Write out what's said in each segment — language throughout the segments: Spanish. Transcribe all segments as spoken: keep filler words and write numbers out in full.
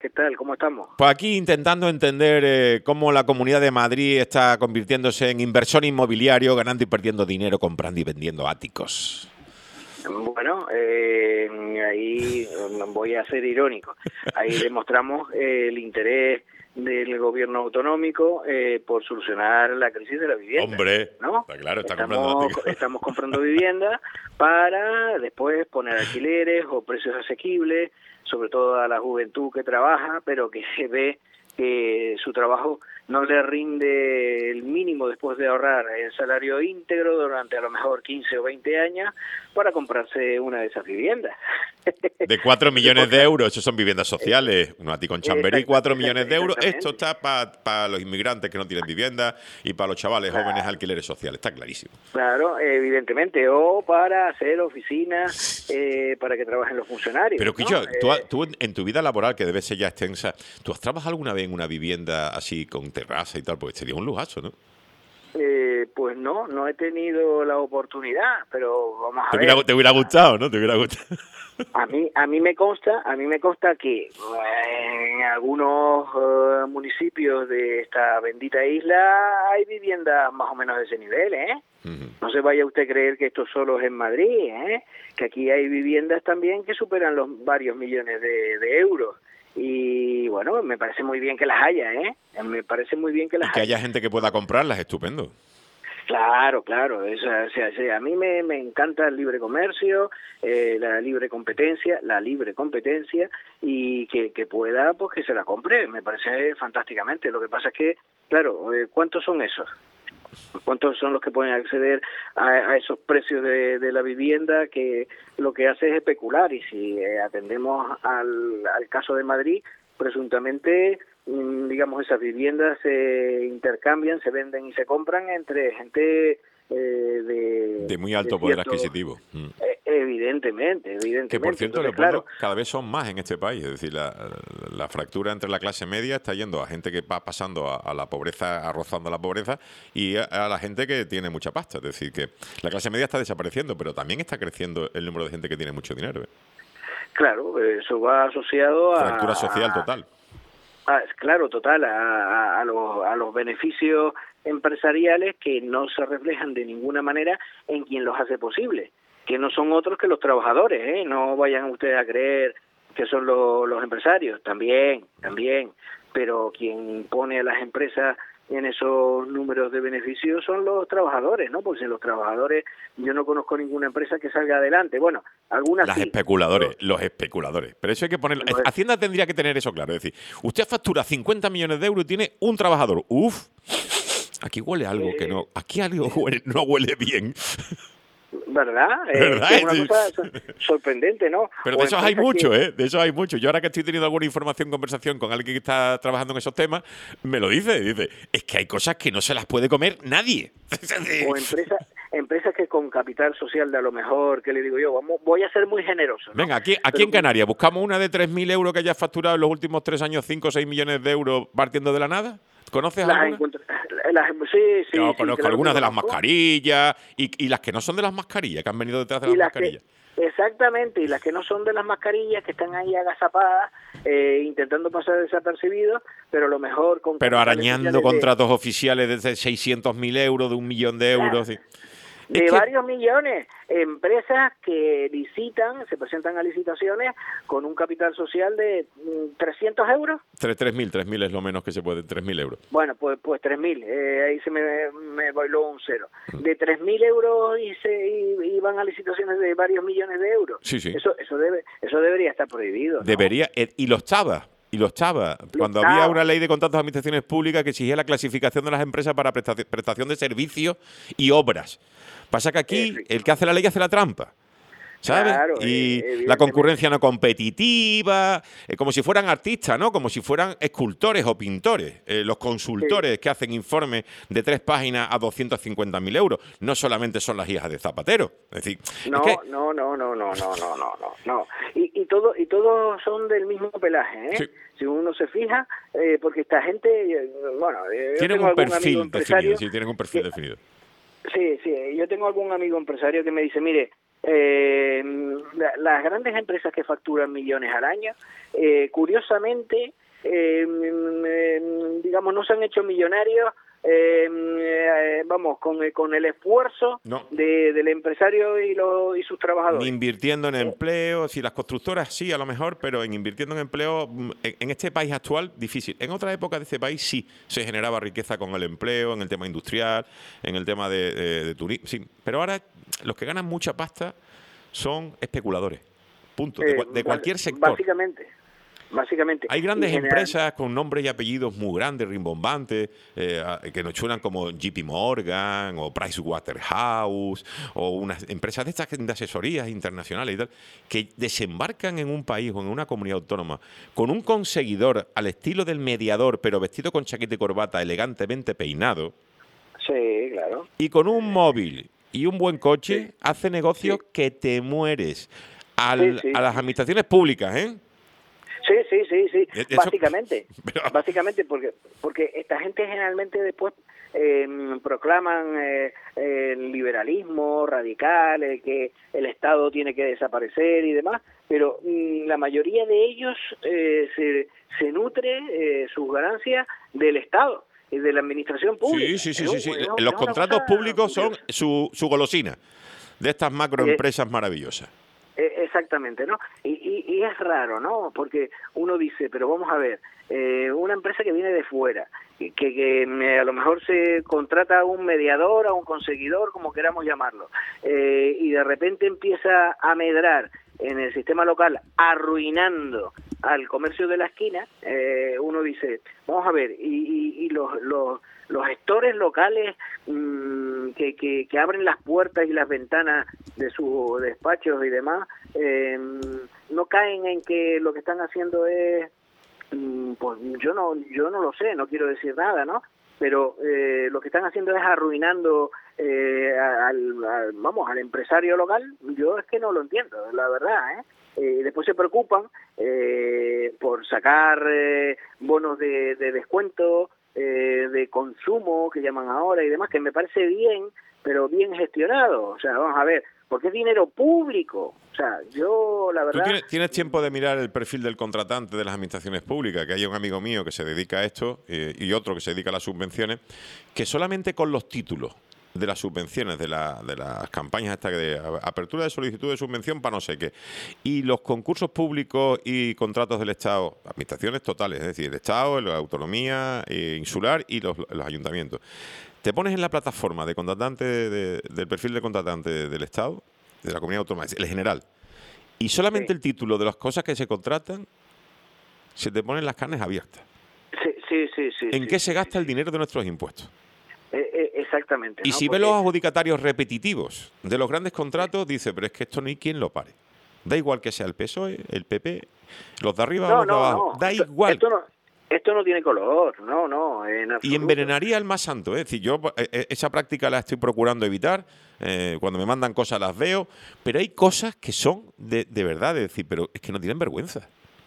¿qué tal? ¿Cómo estamos? Pues aquí intentando entender eh, cómo la Comunidad de Madrid está convirtiéndose en inversor inmobiliario, ganando y perdiendo dinero, comprando y vendiendo áticos. Bueno, eh, ahí voy a ser irónico. Ahí demostramos eh, el interés del gobierno autonómico eh, por solucionar la crisis de la vivienda. Hombre, ¿no? está claro, está estamos, comprando áticos. Estamos comprando vivienda para después poner alquileres o precios asequibles, sobre todo a la juventud que trabaja, pero que se ve que su trabajo no le rinde el mínimo después de ahorrar el salario íntegro durante a lo mejor quince o veinte años para comprarse una de esas viviendas. De cuatro millones de euros, eso son viviendas sociales, un ático en Chamberí, cuatro millones de euros. Esto está para pa los inmigrantes que no tienen vivienda y para los chavales claro. jóvenes alquileres sociales, está clarísimo. Claro, evidentemente, o para hacer oficinas eh, para que trabajen los funcionarios. Pero, Quillo, ¿no? tú, eh, tú en tu vida laboral, que debe ser ya extensa, ¿tú has trabajado alguna vez en una vivienda así con terraza y tal? Pues sería un lujazo, ¿no? Eh, pues no, no he tenido la oportunidad, pero vamos a te ver. Hubiera, te hubiera gustado, ¿no? Te hubiera gustado. A mí, a mí me consta, a mí me consta que en algunos uh, municipios de esta bendita isla hay viviendas más o menos de ese nivel, ¿eh? Uh-huh. No se vaya usted a creer que esto solo es en Madrid, ¿eh? Que aquí hay viviendas también que superan los varios millones de, de euros. Y bueno, me parece muy bien que las haya, ¿eh? Me parece muy bien que las haya. Y que haya. haya gente que pueda comprarlas, estupendo. Claro, claro. Eso, o sea, o sea, a mí me, me encanta el libre comercio, eh, la libre competencia, la libre competencia y que, que pueda, pues que se la compre. Me parece fantásticamente. Lo que pasa es que, claro, eh, ¿cuántos son esos? ¿Cuántos son los que pueden acceder a, a esos precios de, de la vivienda que lo que hace es especular? Y si eh, atendemos al, al caso de Madrid, presuntamente, digamos, esas viviendas se intercambian, se venden y se compran entre gente eh, de... De muy alto de poder cierto, adquisitivo. Eh, evidentemente, evidentemente. Que, por cierto, Entonces, Leopoldo, claro, cada vez son más en este país. Es decir, la, la fractura entre la clase media está yendo a gente que va pasando a, a la pobreza, a rozando la pobreza, y a, a la gente que tiene mucha pasta. Es decir, que la clase media está desapareciendo, pero también está creciendo el número de gente que tiene mucho dinero. ¿eh? Claro, eso va asociado a... Fractura social total. Ah, claro, total, a, a, a, los, a los beneficios empresariales que no se reflejan de ninguna manera en quien los hace posible, que no son otros que los trabajadores, ¿eh? No vayan ustedes a creer que son los, los empresarios, también, también, pero quien pone a las empresas en esos números de beneficios son los trabajadores, ¿no? Porque sin los trabajadores yo no conozco ninguna empresa que salga adelante. Bueno, algunas Las sí. especuladores, los, los especuladores. Pero eso hay que ponerlo. Los, Hacienda tendría que tener eso claro. Es decir, usted factura cincuenta millones de euros y tiene un trabajador. Uf, aquí huele algo eh, que no... Aquí algo huele, no huele bien. ¿Verdad? ¿Verdad? Es una cosa sorprendente, ¿no? Pero o de esos hay mucho, que... ¿eh? De esos hay mucho. Yo ahora que estoy teniendo alguna información, conversación con alguien que está trabajando en esos temas, me lo dice. Dice, es que hay cosas que no se las puede comer nadie. O empresas empresas que con capital social de a lo mejor, que le digo yo, vamos, voy a ser muy generoso, ¿no? Venga, aquí, aquí Pero, en Canarias, ¿buscamos una de tres mil euros que haya facturado en los últimos tres años cinco o seis millones de euros partiendo de la nada? ¿Conoces las alguna? Encuentro, las, sí, sí, Yo sí, conozco claro algunas de las conozco. mascarillas y, y las que no son de las mascarillas, que han venido detrás de las, las mascarillas. Que, exactamente, y las que no son de las mascarillas, que están ahí agazapadas, eh, intentando pasar desapercibidos, pero a lo mejor... con Pero arañando contratos de, oficiales de seiscientos mil euros, de un millón de euros... Claro. Sí. De es varios que... millones, empresas que licitan, se presentan a licitaciones con un capital social de trescientos euros. tres mil, tres mil es lo menos que se puede, tres mil euros. Bueno, pues pues tres mil, eh, ahí se me, me bailó un cero. De tres mil euros y se y, y van a licitaciones de varios millones de euros. Sí, sí. Eso eso debe eso debería estar prohibido, ¿no? Debería, y los chavas. Y los chavas, cuando había una ley de contratos de administraciones públicas que exigía la clasificación de las empresas para prestación de servicios y obras. Pasa que aquí el que hace la ley hace la trampa, ¿sabes? Claro, y la concurrencia no competitiva, eh, como si fueran artistas, ¿no? Como si fueran escultores o pintores, eh, los consultores sí. que hacen informes de tres páginas a doscientos cincuenta mil euros. No solamente son las hijas de Zapatero. Es decir, no, es que... no, no, no, no, no, no, no, no, no. Y, y todo y todos son del mismo pelaje, ¿eh? Sí. Si uno se fija, eh, porque esta gente, bueno, tienen un perfil definido, sí, tienen un perfil que, definido. Sí, sí, yo tengo algún amigo empresario que me dice, mire, eh, la, las grandes empresas que facturan millones al año, eh, curiosamente, eh, eh, digamos, no se han hecho millonarios, eh, eh, vamos, con, con el esfuerzo no. de, del empresario y, lo, y sus trabajadores. Ni invirtiendo en empleo, si las constructoras sí, a lo mejor, pero en invirtiendo en empleo, en, en este país actual, difícil. En otra época de este país sí se generaba riqueza con el empleo, en el tema industrial, en el tema de, de, de turismo, sí. Pero ahora los que ganan mucha pasta son especuladores, punto, de, Eh, de cualquier sector. Básicamente. Básicamente. Hay grandes general... empresas con nombres y apellidos muy grandes, rimbombantes, eh, que nos suenan como J P Morgan o Pricewaterhouse o unas empresas de estas de asesorías internacionales y tal, que desembarcan en un país o en una comunidad autónoma con un conseguidor al estilo del Mediador, pero vestido con chaqueta y corbata, elegantemente peinado. Sí, claro. Y con un móvil y un buen coche, sí. hace negocios sí. que te mueres. Al, sí, sí, a las sí. administraciones públicas, ¿eh? Sí, sí, sí, sí, Eso, básicamente, pero... básicamente porque porque esta gente generalmente después eh, proclaman eh, el liberalismo radical, el que el Estado tiene que desaparecer y demás, pero mm, la mayoría de ellos eh, se, se nutre eh, sus ganancias del Estado y de la administración pública. Sí, sí, sí, sí, sí. Es, Los es contratos públicos son curiosa. su, su golosina de estas macroempresas eh, maravillosas. Exactamente, ¿no? Y, y, y es raro, ¿no? Porque uno dice, pero vamos a ver, eh, una empresa que viene de fuera, que, que a lo mejor se contrata a un mediador, a un conseguidor, como queramos llamarlo, eh, y de repente empieza a medrar en el sistema local, arruinando al comercio de la esquina, eh, uno dice, vamos a ver, y, y, y los, los, los gestores locales mmm, que, que, que abren las puertas y las ventanas de sus despachos y demás, eh, no caen en que lo que están haciendo es, mmm, pues yo no, yo no lo sé, no quiero decir nada, ¿no? Pero eh, lo que están haciendo es arruinando eh, al, al, vamos, al empresario local. Yo es que no lo entiendo, la verdad, ¿eh? Eh, después se preocupan eh, por sacar eh, bonos de, de descuento, eh, de consumo, que llaman ahora y demás, que me parece bien, pero bien gestionado. O sea, vamos a ver, porque es dinero público. O sea, yo la verdad... ¿Tú tienes, tienes tiempo de mirar el perfil del contratante de las administraciones públicas? Que hay un amigo mío que se dedica a esto eh, y otro que se dedica a las subvenciones, que solamente con los títulos de las subvenciones, de, la, de las campañas hasta de apertura de solicitud de subvención para no sé qué, y los concursos públicos y contratos del Estado, administraciones totales, es decir, el Estado, la autonomía eh, insular y los, los ayuntamientos. Te pones en la plataforma de contratante de, de, del perfil de contratante del Estado, de la comunidad autónoma, el general, y solamente sí. el título de las cosas que se contratan, se te ponen las carnes abiertas. Sí, sí, sí. sí ¿En sí, qué sí, se gasta sí. el dinero de nuestros impuestos? Eh, eh, exactamente. Y ¿no? si Porque... ve los adjudicatarios repetitivos de los grandes contratos, dice, pero es que esto no hay quien lo pare. Da igual que sea el P S O E, el P P, los de arriba no, o los no, de abajo. No. Da esto, igual. Esto no, esto no tiene color, no, no. En y envenenaría al más santo. Es decir, yo eh, esa práctica la estoy procurando evitar. Eh, cuando me mandan cosas las veo. Pero hay cosas que son de, de verdad, de decir, pero es que no tienen vergüenza.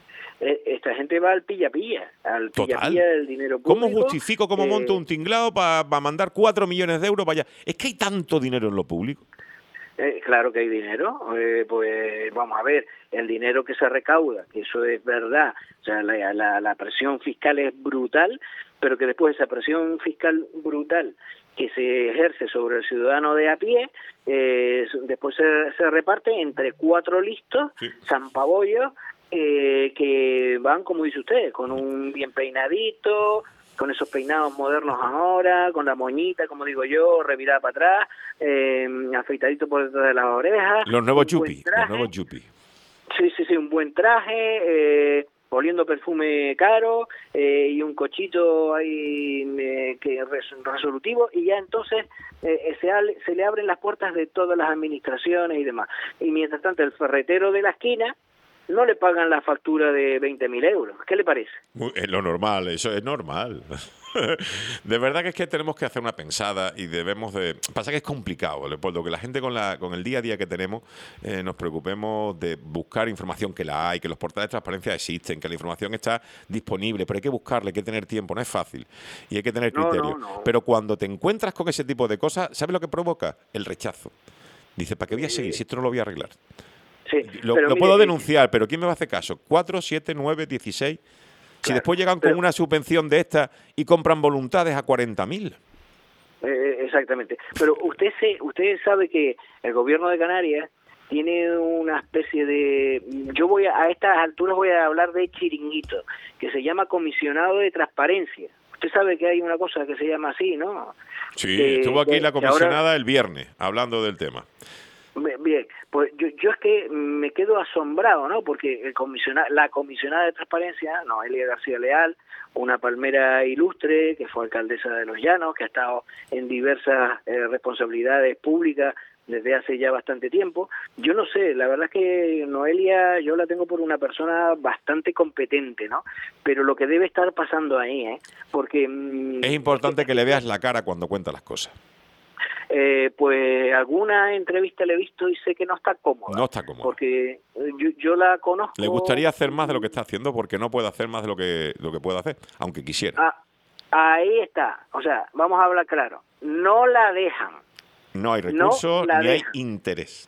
Esta gente va al pilla-pilla, al pilla-pilla del dinero público. ¿Cómo justifico cómo eh... monto un tinglado para pa mandar cuatro millones de euros para allá? Es que hay tanto dinero en lo público. Eh, claro que hay dinero, eh, pues vamos a ver, el dinero que se recauda, que eso es verdad, o sea, la, la, la presión fiscal es brutal, pero que después esa presión fiscal brutal que se ejerce sobre el ciudadano de a pie, eh, después se, se reparte entre cuatro listos, sí. zampabollos, Eh, que van, como dice usted, con un bien peinadito, con esos peinados modernos ahora, con la moñita, como digo yo, revirada para atrás, eh, afeitadito por detrás de las orejas. Los nuevos yuppie, los nuevos yuppie. Sí, sí, sí, un buen traje, eh, oliendo perfume caro eh, y un cochito ahí eh, que resolutivo, y ya entonces eh, se, se le abren las puertas de todas las administraciones y demás. Y mientras tanto el ferretero de la esquina no le pagan la factura de veinte mil euros. ¿Qué le parece? Es lo normal, eso es normal. De verdad que es que tenemos que hacer una pensada y debemos de... Pasa que es complicado, Leopoldo, que la gente con la con el día a día que tenemos eh, nos preocupemos de buscar información, que la hay, que los portales de transparencia existen, que la información está disponible, pero hay que buscarla, hay que tener tiempo, no es fácil y hay que tener criterio. No, no, no. Pero cuando te encuentras con ese tipo de cosas, ¿sabes lo que provoca? El rechazo. Dice, ¿para qué voy a seguir si esto no lo voy a arreglar? Sí, lo pero lo mire, puedo eh, denunciar, pero ¿quién me va a hacer caso? ¿Cuatro, siete, nueve, dieciséis? Si Claro, después llegan pero- con una subvención de esta y compran voluntades a cuarenta mil. Eh, exactamente. Pero usted se, usted sabe que el gobierno de Canarias tiene una especie de, yo voy a, a estas alturas voy a hablar de chiringuito, que se llama comisionado de transparencia. Usted sabe que hay una cosa que se llama así, ¿no? Sí, Que- estuvo aquí que- la que ahora- comisionada el viernes hablando del tema. Bien, pues yo, yo es que me quedo asombrado, ¿no? Porque el comisiona, la comisionada de transparencia, Noelia García Leal, una palmera ilustre, que fue alcaldesa de Los Llanos, que ha estado en diversas eh, responsabilidades públicas desde hace ya bastante tiempo. Yo no sé, la verdad es que Noelia yo la tengo por una persona bastante competente, ¿no? Pero lo que debe estar pasando ahí, ¿eh? Porque... mm, Es importante que le veas la cara cuando cuenta las cosas. Eh, pues alguna entrevista le he visto y sé que no está cómoda. No está cómoda. Porque yo, yo la conozco... Le gustaría hacer más de lo que está haciendo porque no puede hacer más de lo que, lo que puede hacer, aunque quisiera. Ah, ahí está. O sea, vamos a hablar claro. No la dejan. No hay no recursos la ni hay dejan. interés.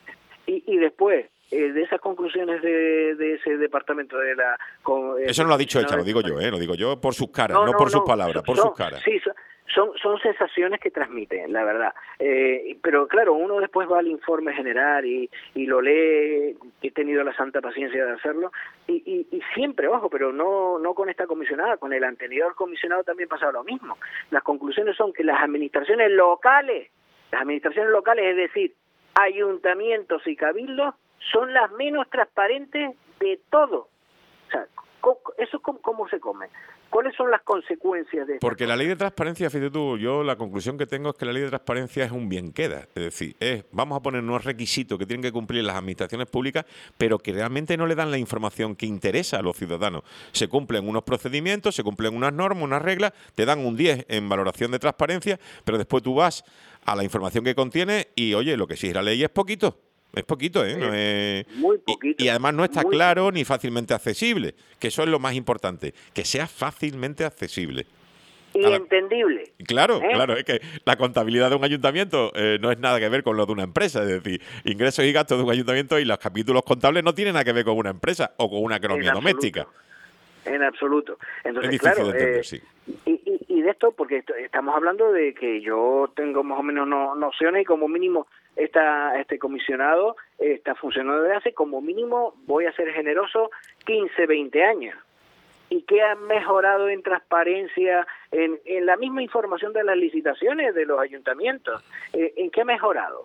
Y, y después, eh, de esas conclusiones de, de ese departamento de la... Con, eh, Eso no lo ha dicho ella, no, lo digo yo, ¿eh? Lo digo yo por sus caras, No, no, no, por sus no, palabras, por son- sus caras. Sí, son, son, son sensaciones que transmiten, la verdad. Eh, pero claro, uno después va al informe general y, y lo lee, he tenido la santa paciencia de hacerlo, y, y, y siempre, ojo, pero no, no con esta comisionada, con el anterior comisionado también pasaba lo mismo. Las conclusiones son que las administraciones locales, las administraciones locales, es decir, ayuntamientos y cabildos, son las menos transparentes de todo. O sea, co- ¿eso cómo, cómo se come? ¿Cuáles son las consecuencias de esto? Porque la ley de transparencia, fíjate tú, yo la conclusión que tengo es que la ley de transparencia es un bien queda. Es decir, es, vamos a poner unos requisitos que tienen que cumplir las administraciones públicas, pero que realmente no le dan la información que interesa a los ciudadanos. Se cumplen unos procedimientos, se cumplen unas normas, unas reglas, te dan un diez en valoración de transparencia, pero después tú vas a la información que contiene y, oye, lo que exige la ley es poquito. Es poquito, ¿eh? No es... Muy y- poquito. Y, además no está Muy claro ni fácilmente accesible, que eso es lo más importante, que sea fácilmente accesible. Y a la- entendible. Claro, ¿Eh? claro, es que la contabilidad de un ayuntamiento eh, no es nada que ver con lo de una empresa, es decir, ingresos y gastos de un ayuntamiento y los capítulos contables no tienen nada que ver con una empresa o con una economía En doméstica. absoluto. En absoluto. Entonces, Es difícil claro, de entender, eh, sí. y, y, y de esto, porque esto- estamos hablando de que yo tengo más o menos no, nociones y como mínimo esta, este comisionado eh, está funcionando desde hace como mínimo, voy a ser generoso, quince, veinte años. ¿Y qué han mejorado en transparencia, en, en la misma información de las licitaciones de los ayuntamientos? Eh, ¿En qué ha mejorado?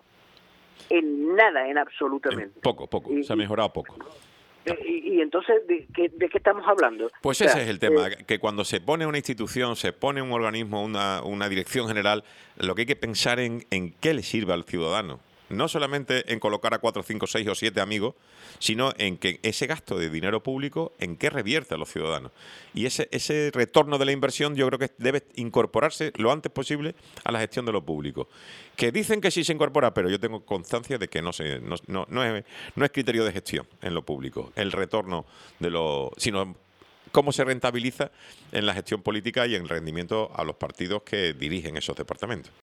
En nada, en absolutamente. Poco, poco, Y- se ha mejorado poco. Eh, Y, y entonces, ¿de qué, ¿de qué estamos hablando? Pues O sea, ese es el tema, eh, que cuando se pone una institución, se pone un organismo, una, una dirección general, lo que hay que pensar en, en qué le sirve al ciudadano. No solamente en colocar a cuatro, cinco, seis o siete amigos, sino en que ese gasto de dinero público, en qué revierte a los ciudadanos. Y ese, ese retorno de la inversión yo creo que debe incorporarse lo antes posible a la gestión de lo público. Que dicen que sí se incorpora, pero yo tengo constancia de que no, se, no, no, no, es, no es criterio de gestión en lo público, el retorno de lo... sino cómo se rentabiliza en la gestión política y en rendimiento a los partidos que dirigen esos departamentos.